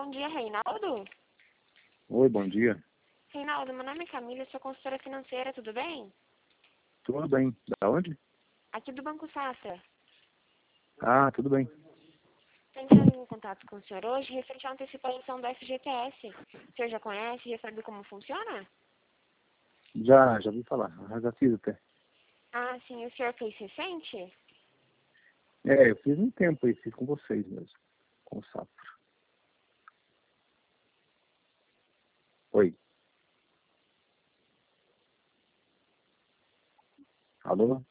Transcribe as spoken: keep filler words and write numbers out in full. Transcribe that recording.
Bom dia, Reinaldo. Oi, bom dia. Reinaldo, meu nome é Camila, sou consultora financeira, tudo bem? Tudo bem. Da onde? Aqui do Banco Safra. Ah, tudo bem. Estou entrando em contato com o senhor hoje referente à antecipação do F G T S. O senhor já conhece, já sabe como funciona? Já, já ouvi falar. Ah, já fiz até. Ah, sim, o senhor fez recente? É, eu fiz um tempo aí, fiz com vocês mesmo. Com o Safra. Oi. Alô?